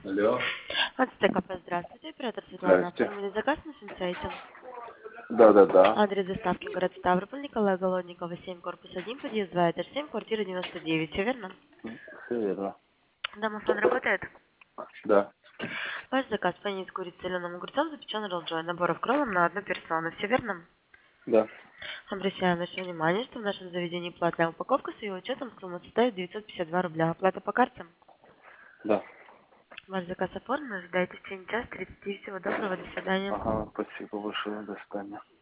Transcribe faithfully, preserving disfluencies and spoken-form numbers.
Алло. От ТКП, здравствуйте, оператор Светлана. Здрасте. Оформили заказ на сайте. Да, да, да. Адрес доставки город Ставрополь, Николая Голодникова, семь, корпус один, подъезд два, этаж семь, квартира девяносто девять. Все верно? Все верно. Домофон работает? Да. Ваш заказ панини с курицей, зеленым огурцом, запеченный ролл-джой, наборов кроллом на одну персону. Все верно? Да. Обращаем ваше внимание, что в нашем заведении платная упаковка с ее учетом сумма составит девятьсот пятьдесят два рубля. Оплата по карте. Да. Ваш заказ оформлен, ожидайте в течение часа тридцати. Всего доброго, до свидания. Ага, спасибо большое. До свидания.